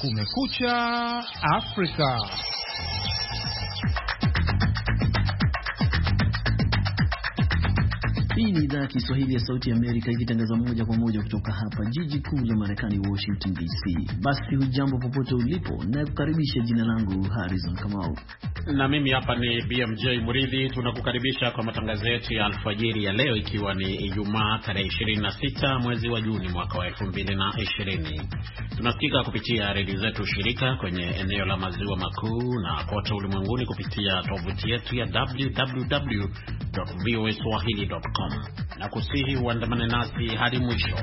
Kumekucha Afrika. Hii ni idhaa ya Kiswahili ya Sauti ya Amerika ikitangaza moja kwa moja kutoka hapa jiji kuu la Marekani, Washington DC. Basi hujambo popote ulipo, na kukaribisha. Jina langu Harrison Kamau. Na mimi hapa ni BMJ Muridhi. Tunakukaribisha kwa matangazo yetu ya alfajiri ya leo, ikiwa ni Ijumaa tarehe 26 mwezi wa Juni mwaka wa 2020. Tunasikika kupitia redio zetu shirika kwenye eneo la maziwa makuu na kote ulimwenguni kupitia tovuti yetu ya www.voaswahili.com. Na kusihi uandamane nasi hadi mwisho.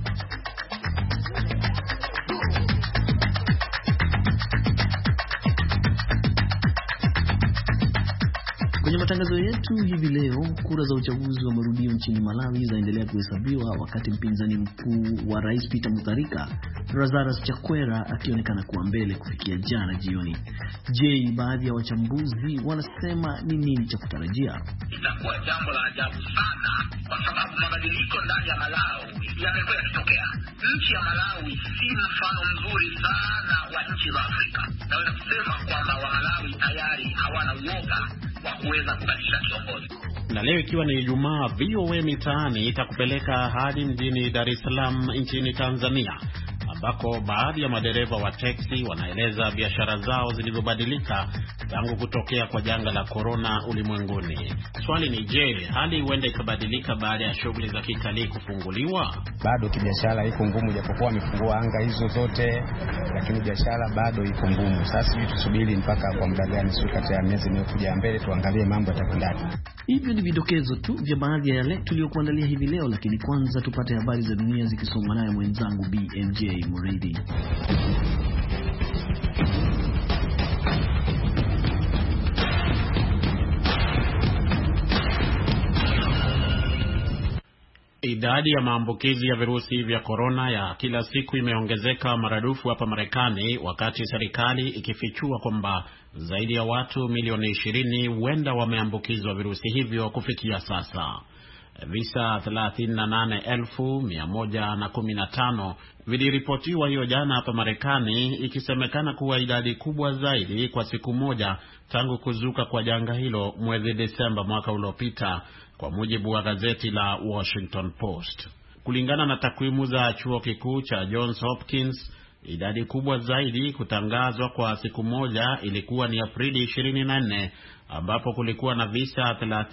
Kwenye matangazo yetu hivi leo, kura za uchaguzi wa marudio nchini Malawi zaendelea kuhesabiwa wakati mpinzani mkuu wa Rais Peter Mutharika, Lazarus Chakwera, akionekana kuwa mbele kufikia jana jioni. Je, baadhi ya wachambuzi wanasema ni nini cha kutarajia? Itakuwa jambo la ajabu sana kwa sababu mabadiliko ndani ya Malawi yamekuwa yakitokea. Nchi ya Malawi si mfano mzuri sana wa nchi za Afrika. Naweza kusema kwamba wa Malawi tayari hawana uoga wa kuweza kubadilisha kiongozi. Na leo ikiwa ni Ijumaa, VOA Mitaani itakupeleka hadi mjini Dar es Salaam nchini Tanzania, ambako baadhi ya madereva wa teksi wanaeleza biashara zao zilivyobadilika tangu kutokea kwa janga la corona ulimwenguni. Swali ni je, hali huenda ikabadilika baada ya shughuli za kitalii kufunguliwa? Bado kibiashara iko ngumu, japokuwa wamefungua anga hizo zote, lakini biashara bado iko ngumu. Sasa tusubiri mpaka kwa muda gani, sio kati ya miezi inayokuja mbele, tuangalie mambo yatakwendaje. Hivyo ni vidokezo tu vya baadhi ya yale tuliyokuandalia hivi leo, lakini kwanza tupate habari za dunia zikisomwa naye mwenzangu BMJ Muridhi. Idadi ya maambukizi ya virusi vya korona ya kila siku imeongezeka maradufu hapa Marekani, wakati serikali ikifichua kwamba zaidi ya watu milioni 20 huenda wameambukizwa virusi hivyo kufikia sasa. Visa 38,115 viliripotiwa hiyo jana hapa Marekani, ikisemekana kuwa idadi kubwa zaidi kwa siku moja tangu kuzuka kwa janga hilo mwezi Desemba mwaka uliopita, kwa mujibu wa gazeti la Washington Post. Kulingana na takwimu za chuo kikuu cha Johns Hopkins, idadi kubwa zaidi kutangazwa kwa siku moja ilikuwa ni Aprili 24, ambapo kulikuwa na visa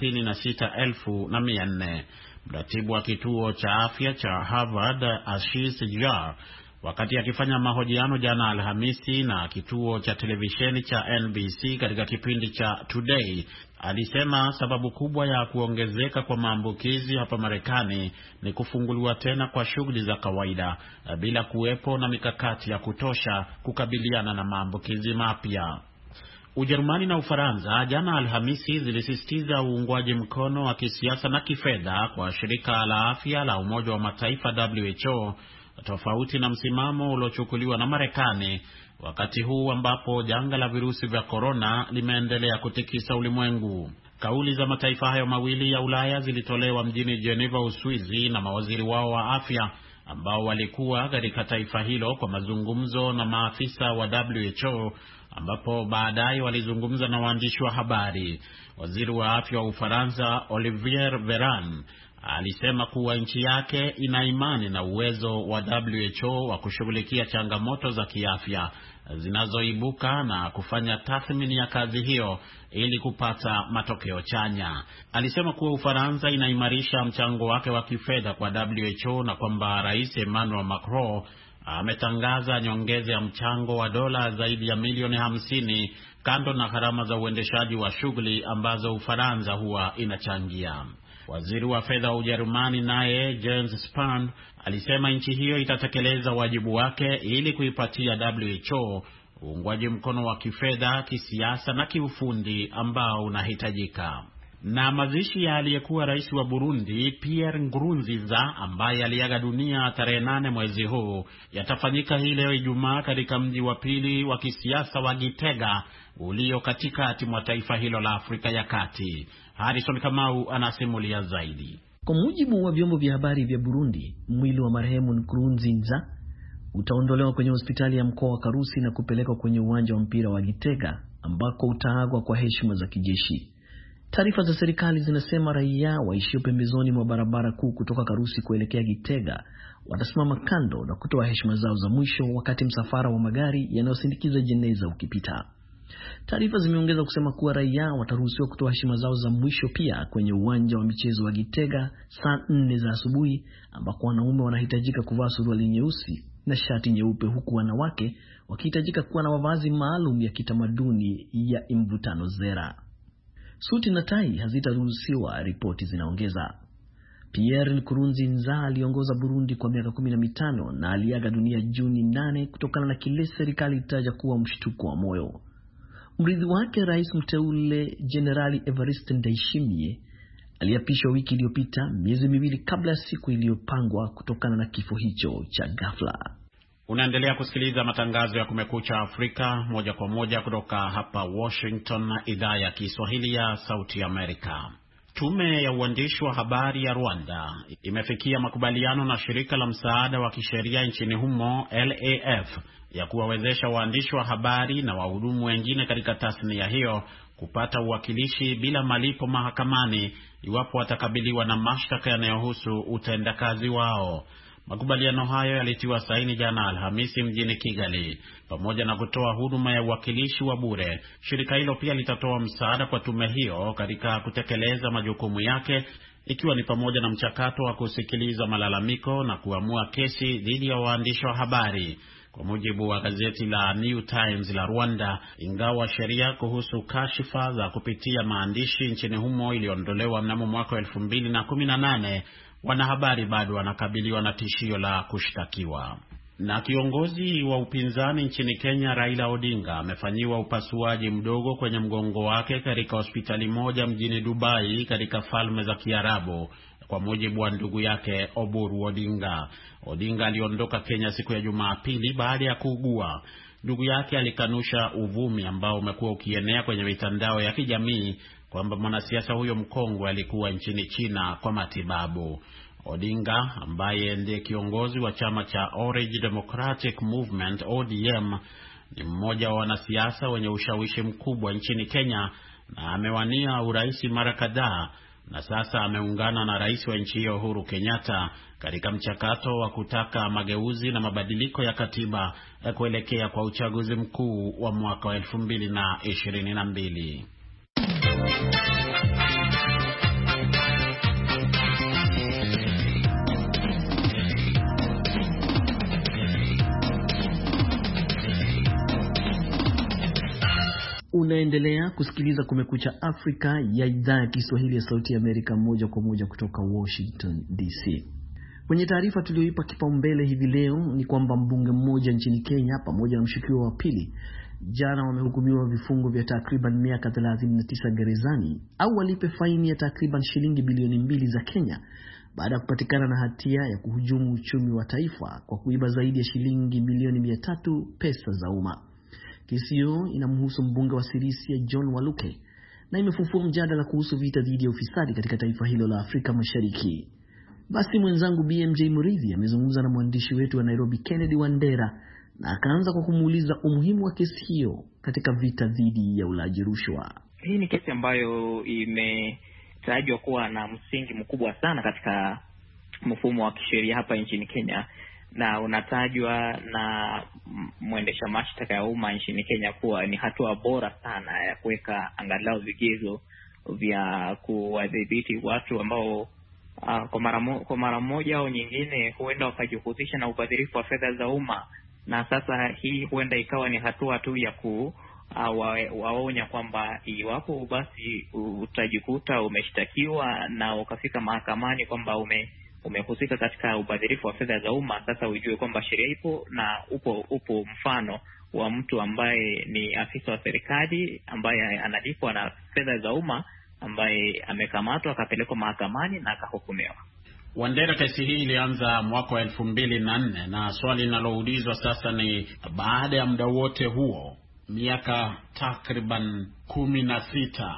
36,400. Mratibu wa kituo cha afya cha Harvard, Ashish Jha, wakati akifanya mahojiano jana Alhamisi na kituo cha televisheni cha NBC katika kipindi cha Today, alisema sababu kubwa ya kuongezeka kwa maambukizi hapa Marekani ni kufunguliwa tena kwa shughuli za kawaida bila kuwepo na mikakati ya kutosha kukabiliana na maambukizi mapya. Ujerumani na Ufaransa jana Alhamisi zilisisitiza uungwaji mkono wa kisiasa na kifedha kwa shirika la afya la Umoja wa Mataifa WHO, tofauti na msimamo uliochukuliwa na Marekani wakati huu ambapo janga la virusi vya korona limeendelea kutikisa ulimwengu. Kauli za mataifa hayo mawili ya Ulaya zilitolewa mjini Geneva, Uswizi, na mawaziri wao wa afya ambao walikuwa katika taifa hilo kwa mazungumzo na maafisa wa WHO, ambapo baadaye walizungumza na waandishi wa habari. Waziri wa afya wa Ufaransa, Olivier Véran, alisema kuwa nchi yake ina imani na uwezo wa WHO wa kushughulikia changamoto za kiafya zinazoibuka na kufanya tathmini ya kazi hiyo ili kupata matokeo chanya. Alisema kuwa Ufaransa inaimarisha mchango wake wa kifedha kwa WHO na kwamba Rais Emmanuel Macron ametangaza nyongeza ya mchango wa dola zaidi ya milioni 50 kando na gharama za uendeshaji wa shughuli ambazo Ufaransa huwa inachangia. Waziri wa fedha wa Ujerumani naye Jens Spahn alisema nchi hiyo itatekeleza wajibu wake ili kuipatia WHO uungwaji mkono wa kifedha, kisiasa na kiufundi ambao unahitajika. Na mazishi ya aliyekuwa rais wa Burundi Pierre Nkurunziza, ambaye aliaga dunia tarehe 8 mwezi huu, yatafanyika hii leo Ijumaa katika mji wa pili wa kisiasa wa Gitega ulio katikati mwa taifa hilo la Afrika ya Kati. Harrison Kamau anasimulia zaidi. Kwa mujibu wa vyombo vya habari vya Burundi, mwili wa marehemu Nkurunziza utaondolewa kwenye hospitali ya mkoa wa Karusi na kupelekwa kwenye uwanja wa mpira wa Gitega ambako utaagwa kwa heshima za kijeshi. Taarifa za serikali zinasema raia waishio pembezoni mwa barabara kuu kutoka Karusi kuelekea Gitega watasimama kando na kutoa heshima zao za mwisho wakati msafara wa magari yanayosindikiza jeneza ukipita. Taarifa zimeongeza kusema kuwa raia wataruhusiwa kutoa heshima zao za mwisho pia kwenye uwanja wa michezo wa Gitega saa 4 za asubuhi, ambako wanaume wanahitajika kuvaa suruali nyeusi na shati nyeupe, huku wanawake wakihitajika kuwa na mavazi maalum ya kitamaduni ya imvutano zera. Suti na tai hazitaruhusiwa, ripoti zinaongeza. Pierre Nkurunziza aliongoza Burundi kwa miaka 15 na aliaga dunia Juni 8 kutokana na kile serikali itaja kuwa mshtuko wa moyo. Mrithi wake rais mteule Generali Evariste Ndayishimiye aliapishwa wiki iliyopita, miezi miwili kabla ya siku iliyopangwa kutokana na kifo hicho cha ghafla. Unaendelea kusikiliza matangazo ya Kumekucha Afrika moja kwa moja kutoka hapa Washington, idhaa ya Kiswahili ya Sauti Amerika. Tume ya uandishi wa habari ya Rwanda imefikia makubaliano na shirika la msaada wa kisheria nchini humo LAF ya kuwawezesha waandishi wa habari na wahudumu wengine katika tasnia hiyo kupata uwakilishi bila malipo mahakamani iwapo watakabiliwa na mashtaka yanayohusu utendakazi wao. Makubaliano hayo yalitiwa saini jana Alhamisi mjini Kigali. Pamoja na kutoa huduma ya uwakilishi wa bure, shirika hilo pia litatoa msaada kwa tume hiyo katika kutekeleza majukumu yake, ikiwa ni pamoja na mchakato wa kusikiliza malalamiko na kuamua kesi dhidi ya waandishi wa habari. Kwa mujibu wa gazeti la New Times la Rwanda, ingawa sheria kuhusu kashifa za kupitia maandishi nchini humo iliondolewa mnamo mwaka 2018, wanahabari bado wanakabiliwa na tishio la kushtakiwa. Na kiongozi wa upinzani nchini Kenya Raila Odinga amefanyiwa upasuaji mdogo kwenye mgongo wake katika hospitali moja mjini Dubai katika Falme za Kiarabu, kwa mujibu wa ndugu yake Oburu Odinga. Odinga aliondoka Kenya siku ya Jumapili baada ya kuugua. Ndugu yake alikanusha uvumi ambao umekuwa ukienea kwenye mitandao ya kijamii kwamba mwanasiasa huyo mkongwe alikuwa nchini China kwa matibabu. Odinga, ambaye ndiye kiongozi wa chama cha Orange Democratic Movement ODM, ni mmoja wa wanasiasa wenye ushawishi mkubwa nchini Kenya na amewania urais mara kadhaa, na sasa ameungana na rais wa nchi hiyo Uhuru Kenyatta katika mchakato wa kutaka mageuzi na mabadiliko ya katiba kuelekea kwa uchaguzi mkuu wa mwaka wa 2022. Unaendelea kusikiliza Kumekucha Afrika ya idhaa ya Kiswahili ya Sauti ya Amerika moja kwa moja kutoka Washington DC. Kwenye taarifa tulioipa kipaumbele hivi leo ni kwamba mbunge mmoja nchini Kenya pamoja na mshukiwa wa pili jana wamehukumiwa vifungo vya takriban miaka 39 gerezani au walipe faini ya takriban shilingi bilioni 2 za Kenya baada ya kupatikana na hatia ya kuhujumu uchumi wa taifa kwa kuiba zaidi ya shilingi milioni 300 pesa za umma. Kesi hiyo inamhusu mbunge wa Sirisia John Waluke na imefufua mjadala kuhusu vita dhidi ya ufisadi katika taifa hilo la Afrika Mashariki. Basi mwenzangu BMJ Muridhi amezungumza na mwandishi wetu wa Nairobi Kennedy Wandera na akaanza kwa kumuuliza umuhimu wa kesi hiyo katika vita dhidi ya ulaji rushwa. Hii ni kesi ambayo imetajwa kuwa na msingi mkubwa sana katika mfumo wa kisheria hapa nchini Kenya, na unatajwa na mwendesha mashtaka ya umma nchini Kenya kuwa ni hatua bora sana ya kuweka angalau vigezo vya kuwadhibiti watu ambao kwa mara moja au nyingine huenda wakajihusisha na ubadhirifu wa fedha za umma. Na sasa hii huenda ikawa ni hatua tu ya waonya kwamba iwapo basi utajikuta umeshtakiwa na ukafika mahakamani kwamba umehusika katika ubadhirifu wa fedha za umma, sasa ujue kwamba sheria ipo na upo mfano wa mtu ambaye ni afisa wa serikali ambaye analipwa na fedha za umma ambaye amekamatwa akapelekwa mahakamani na akahukumiwa. Wandera, kesi hii ilianza mwaka wa 2004 na swali linaloulizwa sasa ni baada ya muda wote huo, miaka takriban 16,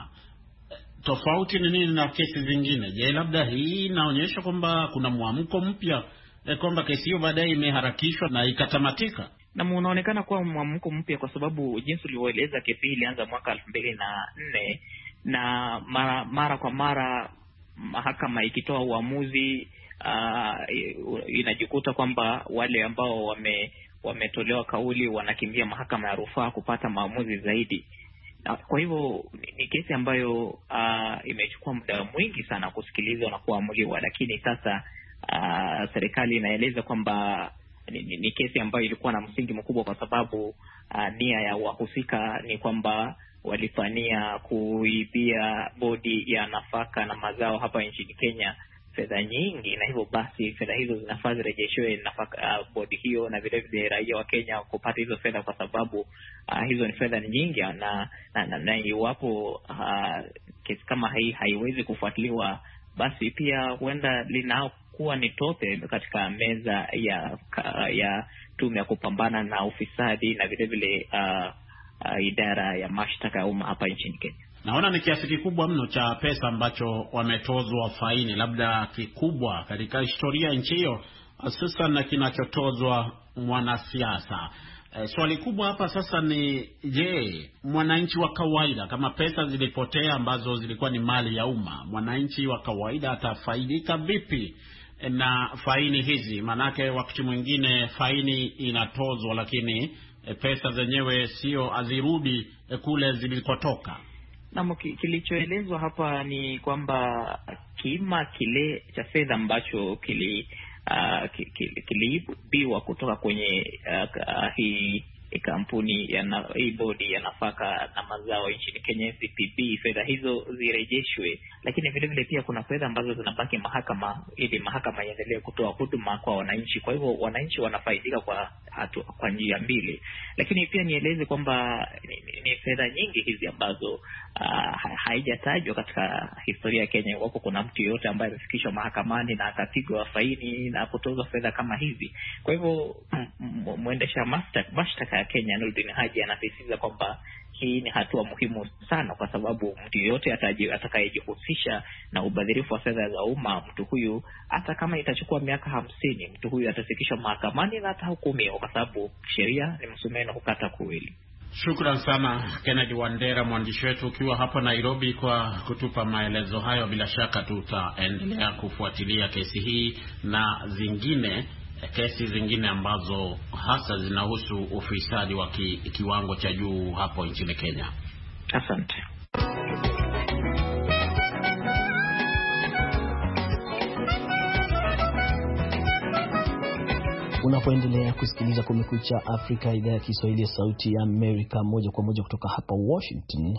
tofauti ni nini na kesi zingine? Je, labda hii inaonyesha kwamba kuna mwamko mpya kwamba kesi hiyo baadaye imeharakishwa na ikatamatika. Na unaonekana kuwa mwamko mpya, kwa sababu jinsi ulivyoeleza, kesi hii ilianza mwaka 2004 na mara kwa mara mahakama ikitoa uamuzi inajikuta kwamba wale ambao wametolewa kauli wanakimbia mahakama ya rufaa kupata maamuzi zaidi. Kwa hivyo ni kesi ambayo imechukua muda mwingi sana kusikilizwa na kuamuliwa, lakini sasa serikali inaeleza kwamba ni kesi ambayo ilikuwa na msingi mkubwa, kwa sababu nia ya wahusika ni kwamba walifania kuibia bodi ya nafaka na mazao hapa nchini Kenya fedha nyingi, na hivyo basi fedha hizo zinafaa zirejeshewe nafaka bodi hiyo, na vile vile raia wa Kenya kupata hizo fedha, kwa sababu hizo ni fedha nyingi, na iwapo kesi kama hii haiwezi kufuatiliwa, basi pia huenda linakuwa ni tope katika meza ya tume ya kupambana na ufisadi na vile vile idara ya mashtaka ya umma hapa nchini Kenya. Naona ni kiasi kikubwa mno cha pesa ambacho wametozwa faini, labda kikubwa katika historia nchi hiyo, hususan na kinachotozwa mwanasiasa. Swali kubwa hapa sasa ni, je, mwananchi wa kawaida, kama pesa zilipotea ambazo zilikuwa ni mali ya umma, mwananchi wa kawaida atafaidika vipi na faini hizi? Manake wakati mwingine faini inatozwa, lakini pesa zenyewe sio azirudi kule zilikotoka. Na kilichoelezwa hapa ni kwamba kima kile cha fedha ambacho kiliibiwa kutoka kwenye hii kampuni ya hii bodi ya nafaka na mazao nchini Kenya, CPB, fedha hizo zirejeshwe. Lakini vile vile pia kuna fedha ambazo zinabaki mahakama, ili mahakama iendelee kutoa huduma kwa wananchi. Kwa hivyo wananchi wanafaidika kwa njia mbili. Lakini pia nieleze kwamba ni fedha nyingi hizi ambazo haijatajwa katika historia ya Kenya. Wako kuna mtu yote ambaye amefikishwa mahakamani na akapigwa faini na kutozwa fedha kama hizi. Kwa hivyo mwendesha mashtaka ya Kenya Nurdin Haji anasisitiza kwamba hii ni hatua muhimu sana, kwa sababu mtu yote atakayejihusisha na ubadhirifu wa fedha za umma, mtu huyu hata kama itachukua miaka 50, mtu huyu atafikishwa mahakamani na atahukumiwa, kwa sababu sheria ni msumeno hukata kuwili. Shukran sana Kennedy Wandera, mwandishi wetu ukiwa hapa Nairobi, kwa kutupa maelezo hayo. Bila shaka tutaendelea kufuatilia kesi hii na kesi zingine ambazo hasa zinahusu ufisadi wa kiwango cha juu hapo nchini Kenya. Asante. Unapoendelea kusikiliza Kumekucha Afrika, idhaa ya Kiswahili ya Sauti ya Amerika, moja kwa moja kutoka hapa Washington.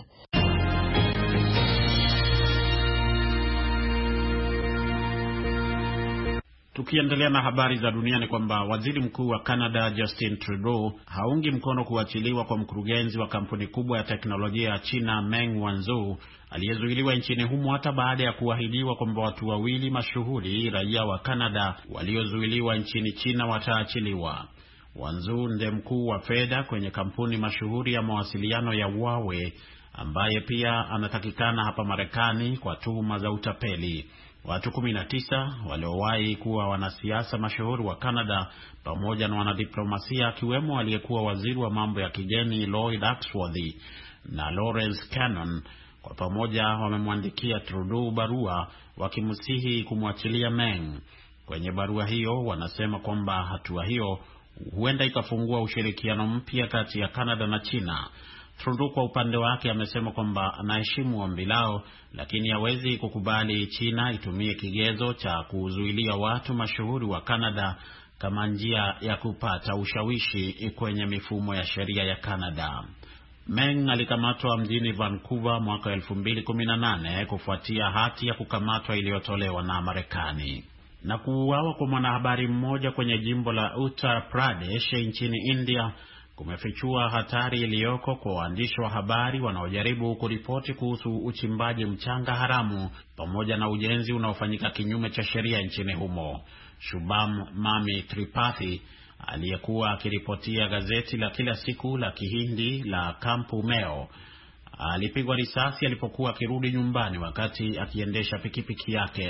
Tukiendelea na habari za dunia, ni kwamba waziri mkuu wa Canada Justin Trudeau haungi mkono kuachiliwa kwa mkurugenzi wa kampuni kubwa ya teknolojia ya China Meng Wanzhou aliyezuiliwa nchini humo, hata baada ya kuahidiwa kwamba watu wawili mashuhuri raia wa Canada waliozuiliwa nchini China wataachiliwa. Wanzhou ndiye mkuu wa fedha kwenye kampuni mashuhuri ya mawasiliano ya Huawei, ambaye pia anatakikana hapa Marekani kwa tuhuma za utapeli. Watu 19 waliowahi kuwa wanasiasa mashuhuri wa Canada pamoja na wanadiplomasia, akiwemo aliyekuwa waziri wa mambo ya kigeni Lloyd Axworthy na Lawrence Cannon, kwa pamoja wamemwandikia Trudeau barua wakimsihi kumwachilia Meng. Kwenye barua hiyo wanasema kwamba hatua hiyo huenda ikafungua ushirikiano mpya kati ya Canada na China. Trudeau kwa upande wake amesema kwamba anaheshimu ombi lao, lakini hawezi kukubali China itumie kigezo cha kuzuilia watu mashuhuri wa Canada kama njia ya kupata ushawishi kwenye mifumo ya sheria ya Canada. Meng alikamatwa mjini Vancouver mwaka 2018 kufuatia hati ya kukamatwa iliyotolewa na Marekani. Na kuuawa kwa mwanahabari mmoja kwenye jimbo la Uttar Pradesh nchini India kumefichua hatari iliyoko kwa waandishi wa habari wanaojaribu kuripoti kuhusu uchimbaji mchanga haramu pamoja na ujenzi unaofanyika kinyume cha sheria nchini humo. Shubham Mami Tripathi aliyekuwa akiripotia gazeti la kila siku la Kihindi la Kampu Meo alipigwa risasi alipokuwa akirudi nyumbani wakati akiendesha pikipiki yake.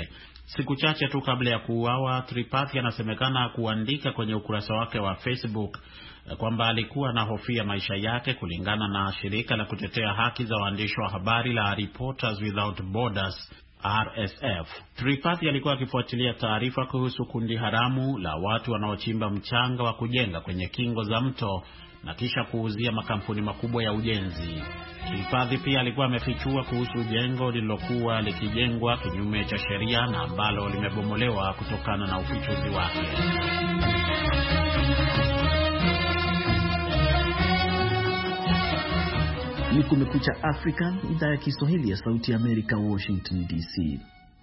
Siku chache tu kabla ya kuuawa, Tripathi anasemekana kuandika kwenye ukurasa wake wa Facebook kwamba alikuwa anahofia maisha yake, kulingana na shirika la kutetea haki za waandishi wa habari la Reporters Without Borders RSF. Tripathi alikuwa akifuatilia taarifa kuhusu kundi haramu la watu wanaochimba mchanga wa kujenga kwenye kingo za mto na kisha kuuzia makampuni makubwa ya ujenzi. Tripathi pia alikuwa amefichua kuhusu jengo lililokuwa likijengwa kinyume cha sheria na ambalo limebomolewa kutokana na ufichuzi wake. Ni Kumekucha Afrika, idhaa ya Kiswahili ya Sauti ya Amerika, Washington DC.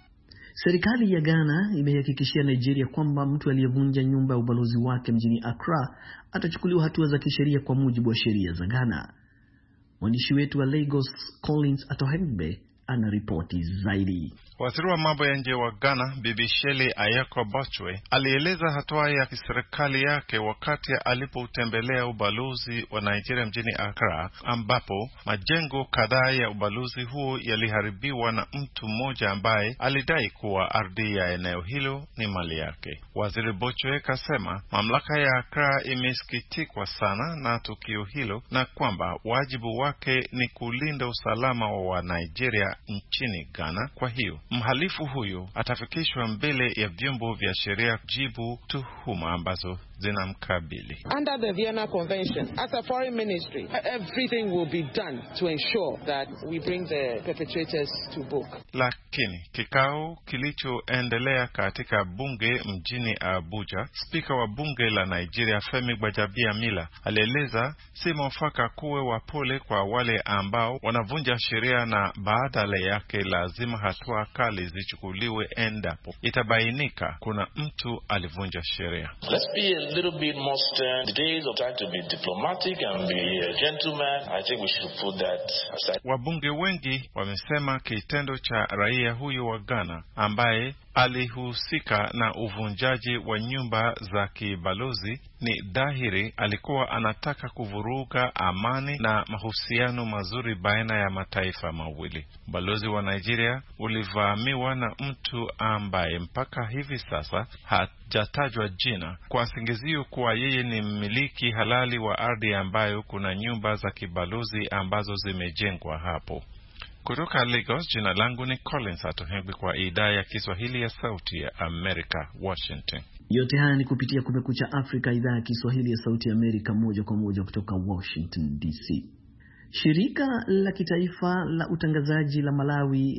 Serikali ya Ghana imehakikishia Nigeria kwamba mtu aliyevunja nyumba ya ubalozi wake mjini Accra atachukuliwa hatua za kisheria kwa mujibu wa sheria za Ghana. Mwandishi wetu wa Lagos, Collins Atohengbe, ana ripoti zaidi. Waziri wa mambo ya nje wa Ghana, Bibi Shelley Ayako Bochwe, alieleza hatua ya kiserikali yake wakati alipotembelea ubalozi wa Nigeria mjini Accra, ambapo majengo kadhaa ya ubalozi huo yaliharibiwa na mtu mmoja ambaye alidai kuwa ardhi ya eneo hilo ni mali yake. Waziri Bochwe kasema mamlaka ya Accra imesikitikwa sana na tukio hilo na kwamba wajibu wake ni kulinda usalama wa Nigeria nchini Ghana. Kwa hiyo mhalifu huyo atafikishwa mbele ya vyombo vya sheria kujibu tuhuma ambazo zinamkabili. Under the Vienna Convention, as a foreign ministry, everything will be done to ensure that we bring the perpetrators to book. Lakini kikao kilichoendelea katika bunge mjini Abuja, spika wa bunge la Nigeria Femi Gbajabiamila alieleza si mwafaka kuwe wapole kwa wale ambao wanavunja sheria na badala yake lazima hatua kali zichukuliwe endapo itabainika kuna mtu alivunja sheria. Let's be a little bit more stern. The days of trying to be diplomatic and be a gentleman, I think we should put that aside. Wabunge wengi wamesema kitendo cha raia huyu wa Ghana ambaye alihusika na uvunjaji wa nyumba za kibalozi ni dhahiri alikuwa anataka kuvuruga amani na mahusiano mazuri baina ya mataifa mawili. Balozi wa Nigeria ulivamiwa na mtu ambaye mpaka hivi sasa hajatajwa jina, kwa singizio kuwa yeye ni mmiliki halali wa ardhi ambayo kuna nyumba za kibalozi ambazo zimejengwa hapo. Kutoka Lagos, jina langu ni Collins Atohengbe kwa idhaa ya Kiswahili ya Sauti ya Amerika, Washington. Yote haya ni kupitia Kumekucha Afrika, idhaa ya Kiswahili ya Sauti ya Amerika, moja kwa moja kutoka Washington DC. Shirika la kitaifa la utangazaji la Malawi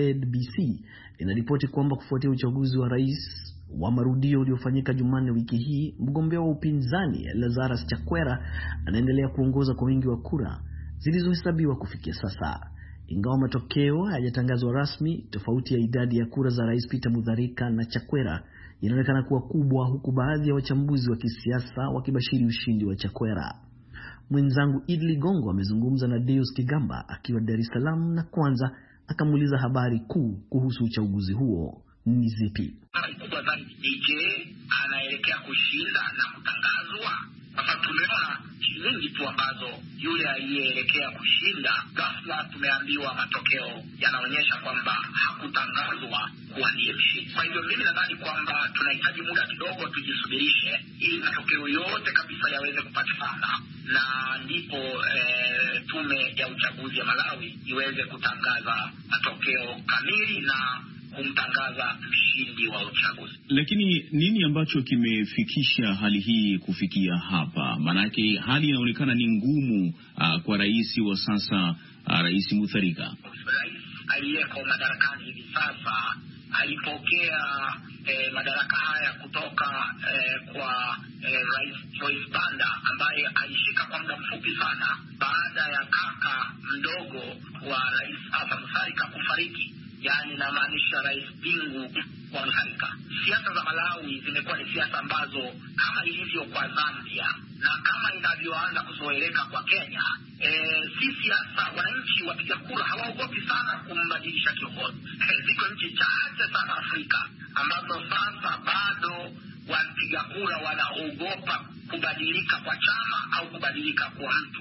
ZBC linaripoti kwamba kufuatia uchaguzi wa rais wa marudio uliofanyika Jumanne wiki hii, mgombea wa upinzani Lazarus Chakwera anaendelea kuongoza kwa wingi wa kura zilizohesabiwa kufikia sasa. Ingawa matokeo hayajatangazwa rasmi, tofauti ya idadi ya kura za Rais Peter Mutharika na Chakwera inaonekana kuwa kubwa, huku baadhi ya wachambuzi wa kisiasa wakibashiri ushindi wa Chakwera. Mwenzangu Idli Gongo amezungumza na Deus Kigamba akiwa Dar es Salaam, na kwanza akamuuliza habari kuu kuhusu uchaguzi huo ni zipi. Kubwa zaidi ni je, anaelekea kushinda na kutangazwa? Sasa tumeona nyingi tu ambazo yule aliyeelekea kushinda, ghafla tumeambiwa matokeo yanaonyesha kwamba hakutangazwa kuwa ndiye mshindi. Kwa hivyo mimi nadhani kwamba tunahitaji muda kidogo tujisubirishe ili matokeo yote kabisa yaweze kupatikana, na ndipo tume ya uchaguzi ya Malawi iweze kutangaza matokeo kamili na kumtangaza mshindi wa uchaguzi. Lakini nini ambacho kimefikisha hali hii kufikia hapa? Maanake hali inaonekana ni ngumu kwa rais wa sasa, Rais Mutharika. Rais aliyeko madarakani hivi sasa alipokea madaraka haya kutoka kwa Rais Joyce Banda ambaye alishika kwa muda mfupi sana baada ya kaka mdogo wa Rais Arthur Mutharika kufariki. Yani namaanisha Rais Bingu wa Mutharika. Siasa za Malawi zimekuwa ni siasa ambazo kama ilivyo kwa Zambia na kama inavyoanza kuzoeleka kwa Kenya, si siasa wananchi wapiga kura hawaogopi sana kumbadilisha kiongozi. Ziko nchi chache sana Afrika ambazo sasa bado wapiga kura wanaogopa kubadilika kwa chama au kubadilika kwa mtu.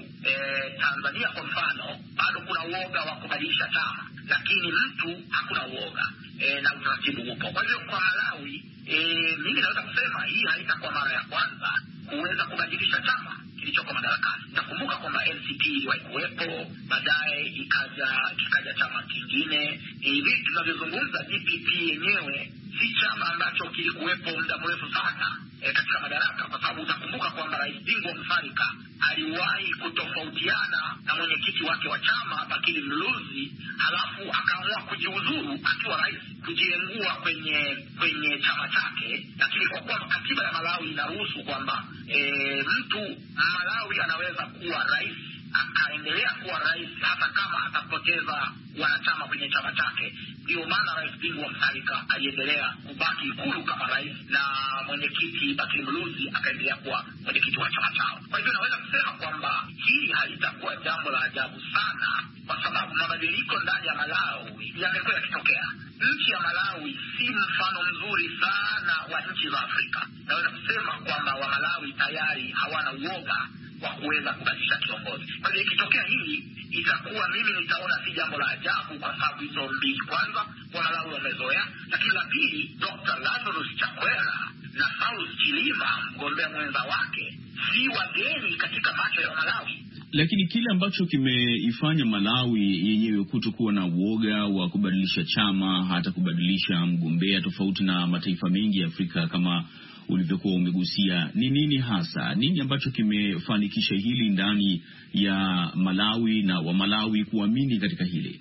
Tanzania kwa mfano bado kuna uoga wa kubadilisha chama, lakini mtu hakuna uoga. na utaratibu upo. Kwa hiyo kwa Malawi mimi naweza kusema hii haitakuwa mara ya kwanza kuweza kubadilisha chama kilichoko madarakani. Nakumbuka kwamba NCP iliwahi kuwepo, baadaye kikaja chama kingine. Hivi tunavyozungumza DPP yenyewe si chama ambacho kilikuwepo muda mrefu sana katika madaraka, kwa sababu utakumbuka kwamba Rais Bingu Mutharika aliwahi kutofautiana na mwenyekiti wake wa chama Bakili Mluzi, halafu akaamua kujiuzuru akiwa rais, kujiengua kwenye chama chake. Lakini kwa kuwa katiba ya Malawi inaruhusu kwamba mtu Malawi anaweza kuwa rais, akaendelea kuwa rais hata kama atapoteza wanachama kwenye chama chake. Ndio maana Rais Bingu Mutharika aliendelea kubaki Ikulu kama rais, na mwenyekiti Bakili Mluzi akaendelea kuwa mwenyekiti wa chama chao. Kwa hivyo naweza kusema kwamba hili halitakuwa jambo la ajabu sana, kwa sababu mabadiliko ndani ya Malawi yamekuwa yakitokea. Nchi ya Malawi si mfano mzuri sana wa nchi za Afrika. Naweza kusema kwamba wa Malawi tayari hawana uoga wa kuweza kubadilisha kiongozi. Kwa hiyo ikitokea hili itakuwa, mimi nitaona si jambo la ajabu, kwa sababu hizo mbili, kwanza wa Malawi wamezoea, lakini la pili, Dr. Lazarus Chakwera na Saul Chilima mgombea mwenza wake si wageni katika macho ya Malawi. Lakini kile ambacho kimeifanya Malawi yenyewe kutokuwa na uoga wa kubadilisha chama, hata kubadilisha mgombea, tofauti na mataifa mengi ya Afrika kama ulivyokuwa umegusia, ni nini hasa? Nini ambacho kimefanikisha hili ndani ya Malawi na wa Malawi kuamini katika hili?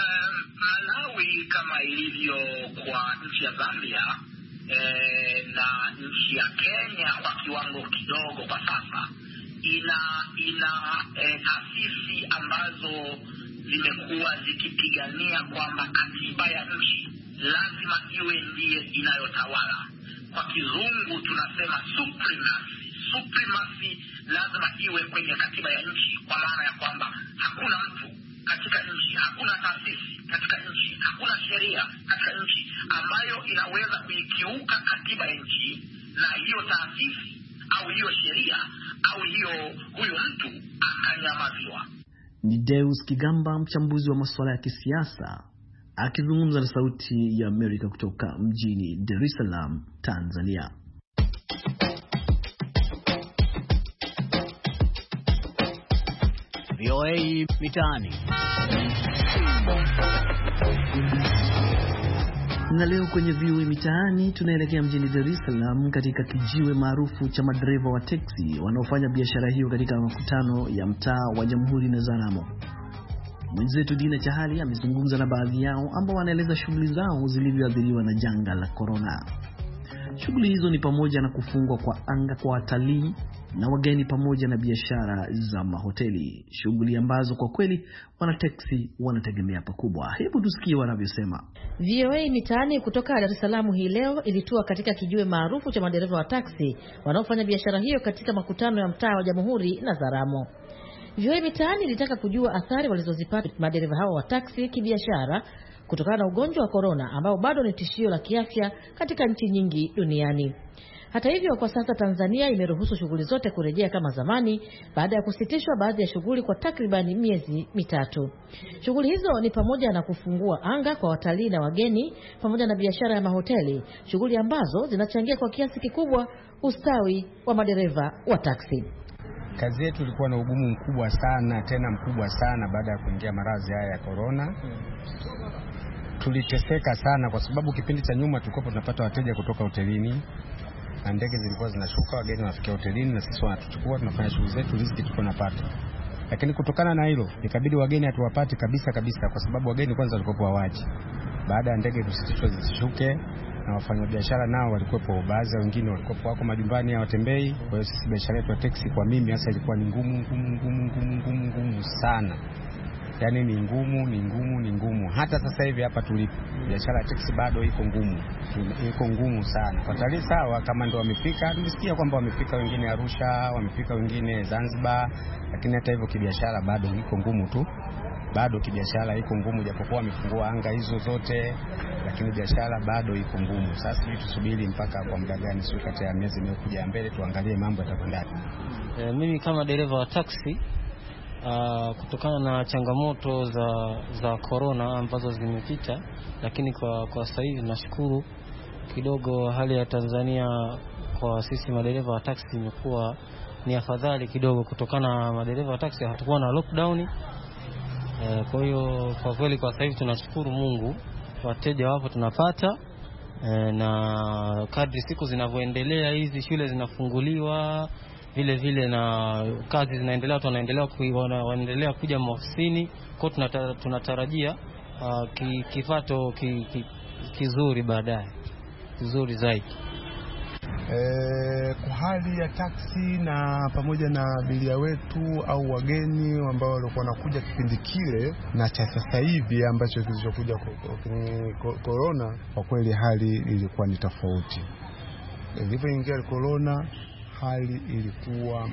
Malawi kama ilivyo kwa nchi ya Zambia na nchi ya Kenya kwa kiwango kidogo kwa sasa, ina taasisi ambazo zimekuwa zikipigania kwamba katiba ya nchi lazima iwe ndiye inayotawala. Kwa kizungu tunasema supremacy lazima iwe kwenye katiba ya nchi, kwa maana ya kwamba hakuna mtu katika nchi, hakuna taasisi katika nchi, hakuna sheria katika nchi ambayo inaweza kuikiuka katiba ya nchi, na hiyo taasisi au hiyo sheria au huyo mtu akanyamaziwa. Ni Deus Kigamba, mchambuzi wa masuala ya kisiasa, akizungumza na Sauti ya Amerika kutoka mjini Dar es Salaam, Tanzania. VOA Mitaani. Na leo kwenye VOA Mitaani tunaelekea mjini Dar es Salaam katika kijiwe maarufu cha madereva wa teksi wanaofanya biashara hiyo katika makutano ya mtaa wa Jamhuri na Zaramo. Mwenzetu Dina Chahali amezungumza na baadhi yao ambao wanaeleza shughuli zao zilivyoathiriwa na janga la corona. Shughuli hizo ni pamoja na kufungwa kwa anga kwa watalii na wageni pamoja na biashara za mahoteli, shughuli ambazo kwa kweli wanateksi wanategemea pakubwa. Hebu tusikie wanavyosema. VOA Mitaani kutoka Dar es Salaam hii leo ilitua katika kijiwe maarufu cha madereva wa taksi wanaofanya biashara hiyo katika makutano ya mtaa wa Jamhuri na Zaramo. VOA Mitaani ilitaka kujua athari walizozipata madereva hao wa taksi kibiashara kutokana na ugonjwa wa corona ambao bado ni tishio la kiafya katika nchi nyingi duniani. Hata hivyo, kwa sasa Tanzania imeruhusu shughuli zote kurejea kama zamani baada ya kusitishwa baadhi ya shughuli kwa takriban miezi mitatu. Shughuli hizo ni pamoja na kufungua anga kwa watalii na wageni pamoja na biashara ya mahoteli, shughuli ambazo zinachangia kwa kiasi kikubwa ustawi wa madereva wa taksi. Kazi yetu ilikuwa na ugumu mkubwa sana, tena mkubwa sana baada ya kuingia maradhi haya ya corona. Tuliteseka sana kwa sababu kipindi cha nyuma tulikuwa tunapata wateja kutoka hotelini, na ndege zilikuwa zinashuka, wageni wanafikia hotelini na sisi wanatuchukua, tunafanya shughuli zetu, riziki tuko napata. Lakini kutokana na hilo ikabidi wageni hatuwapati kabisa, kwa sababu wageni kwanza walikuwa hawaji. Baada ya ndege kusitishwa zisishuke, na wafanyabiashara nao walikuwa, baadhi wengine walikuwa wako majumbani hawatembei. Kwa hiyo sisi biashara yetu ya taxi kwa mimi hasa ilikuwa ni ngumu sana. Yaani ni ngumu. Hata sasa hivi hapa tulipo biashara ya taxi bado iko ngumu sana. Watalii sawa kama ndio wamefika, tulisikia kwamba wamefika wengine Arusha, wamefika wengine Zanzibar, lakini hata hivyo kibiashara bado iko ngumu tu. Bado kibiashara iko ngumu, japokuwa wamefungua anga hizo zote, lakini biashara bado iko ngumu. Sasa hivi tusubiri mpaka kwa muda gani, sio kati ya miezi inayokuja mbele, tuangalie mambo yatakwenda. Mimi kama dereva wa taxi kutokana na changamoto za corona ambazo zimepita, lakini kwa sasa hivi nashukuru kidogo hali ya Tanzania kwa sisi madereva wa taxi imekuwa ni afadhali kidogo, kutokana na madereva wa taxi hatakuwa na lockdown. Kwa hiyo kwa kweli kwa sasa hivi tunashukuru Mungu, wateja wapo tunapata, na kadri siku zinavyoendelea hizi shule zinafunguliwa vile na kazi zinaendelea, watu wanaendelea kuja maofisini, kwa tunatarajia kipato kizuri baadaye, kizuri zaidi. Kwa hali ya taksi na pamoja na abiria wetu au wageni ambao walikuwa wanakuja kipindi kile na cha sasa hivi ambacho kilichokuja corona, kwa kweli hali ilikuwa ni tofauti. Ilipoingia corona hali ilikuwa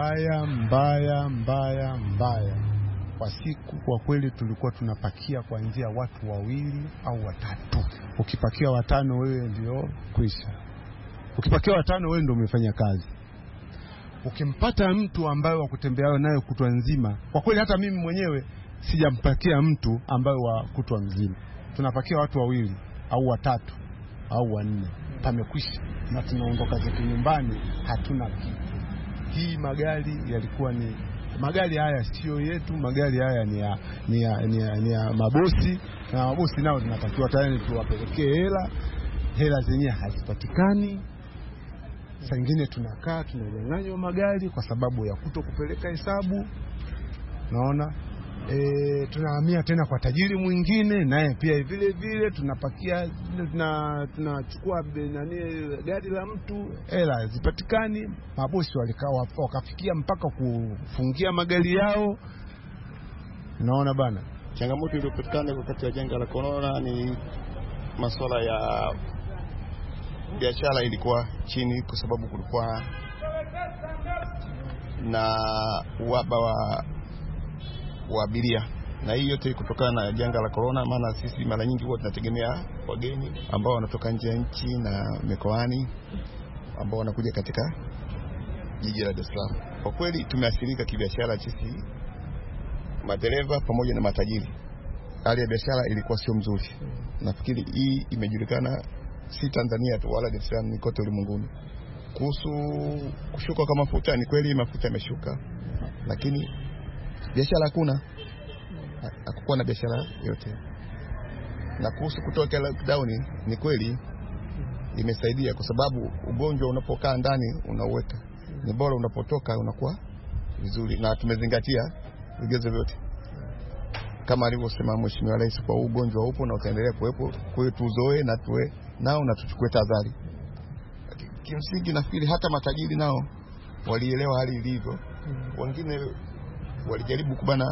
mbaya. Kwa siku kwa kweli tulikuwa tunapakia kuanzia watu 2 au 3. Ukipakia 5 wewe ndio kwisha. Ukipakia 5 wewe ndio umefanya kazi. Ukimpata mtu ambaye wa kutembea naye kutwa nzima, kwa kweli hata mimi mwenyewe sijampakia mtu ambaye wa kutwa nzima. Tunapakia watu 2 au 3 au 4. Pamekwisha na tunaondoka zetu nyumbani, hatuna kitu. Hii magari yalikuwa ni magari haya sio yetu, magari haya ni ya mabosi, na mabosi nao tunatakiwa tayari tuwapelekee hela zenyewe hazipatikani. Saa nyingine tunakaa tunanyang'anywa magari kwa sababu ya kupeleka hesabu. Naona tunahamia tena kwa tajiri mwingine, naye pia vile tunapakia, tunachukua gari la mtu, hela zipatikani. Mabosi wakafikia mpaka kufungia magari yao. Naona bana, changamoto iliyopatikana wakati wa janga la corona ni masuala ya biashara ilikuwa chini, kwa sababu kulikuwa na uhaba wa abiria, na hii yote kutokana na janga la corona. Maana sisi mara nyingi huwa tunategemea wageni ambao wanatoka nje ya nchi na mikoani ambao wanakuja katika jiji la Dar es Salaam. Kwa kweli tumeathirika kibiashara sisi madereva pamoja na matajiri. Hali ya biashara ilikuwa sio mzuri. Nafikiri hii imejulikana si Tanzania tu wala Dar es Salaam, ni kote ulimwenguni. Kuhusu kushuka kwa mafuta, ni kweli mafuta yameshuka, lakini biashara hakukuwa na biashara yote. Na kuhusu kutoka lockdown, ni kweli imesaidia, kwa sababu ugonjwa unapokaa ndani unauweka, ni bora unapotoka unakuwa vizuri, na tumezingatia vigezo vyote kama alivyosema Mheshimiwa Rais, kwa ugonjwa upo na utaendelea kuwepo, kwa hiyo tuzoe na tuwe nao na tuchukue tahadhari. Kimsingi nafikiri hata matajiri nao walielewa hali ilivyo. Wengine walijaribu kubana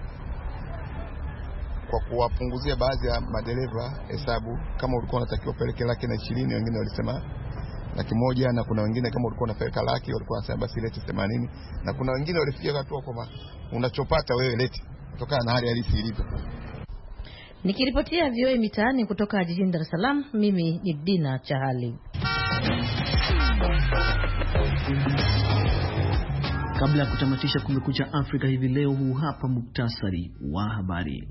kwa kuwapunguzia baadhi ya madereva hesabu. Kama ulikuwa unatakiwa peleke 120, wengine walisema 100, na kuna wengine kama ulikuwa unapeleka 100 walikuwa wanasema basi lete 80, na kuna wengine walifikia hatua kwamba unachopata wewe lete kutokana na hali halisi ilivyo. Nikiripotia VOA mitaani kutoka jijini Dar es Salaam, mimi ni Dina Chahali. Kabla ya kutamatisha Kumekucha Afrika hivi leo, huu hapa muktasari wa habari.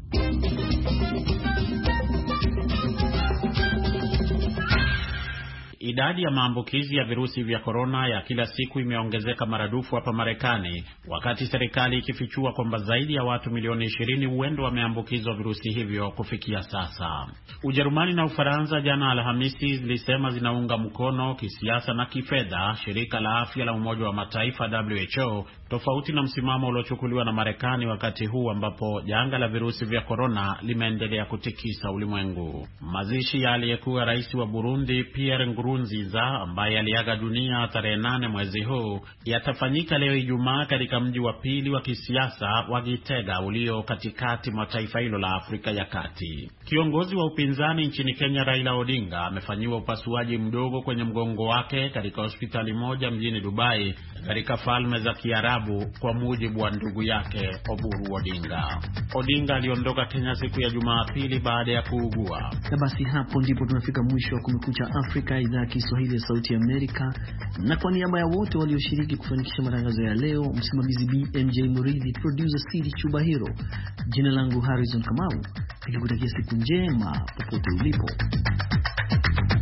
Idadi ya maambukizi ya virusi vya korona ya kila siku imeongezeka maradufu hapa Marekani, wakati serikali ikifichua kwamba zaidi ya watu milioni 20 huenda wameambukizwa virusi hivyo kufikia sasa. Ujerumani na Ufaransa jana Alhamisi zilisema zinaunga mkono kisiasa na kifedha shirika la afya la Umoja wa Mataifa WHO, tofauti na msimamo uliochukuliwa na Marekani wakati huu ambapo janga la virusi vya korona limeendelea kutikisa ulimwengu. Mazishi ya aliyekuwa rais wa Burundi Pierre Nkurunziza ambaye aliaga dunia tarehe 8 mwezi huu yatafanyika leo Ijumaa katika mji wa pili wa kisiasa wa Gitega ulio katikati mwa taifa hilo la Afrika ya Kati. Kiongozi wa upinzani nchini Kenya Raila Odinga amefanyiwa upasuaji mdogo kwenye mgongo wake katika hospitali moja mjini Dubai katika Falme za Kiarabu, kwa mujibu wa ndugu yake Oburu Odinga. Odinga aliondoka Kenya siku ya Jumapili baada ya kuugua. Na basi hapo ndipo tunafika mwisho wa Kumekucha Afrika, idhaa ya Kiswahili ya Sauti ya Amerika, na kwa niaba ya wote walioshiriki kufanikisha matangazo ya leo, msimamizi BMJ Muridhi, producer CD Chubahiro, jina langu Harrison Kamau, nikikutakia siku njema popote ulipo.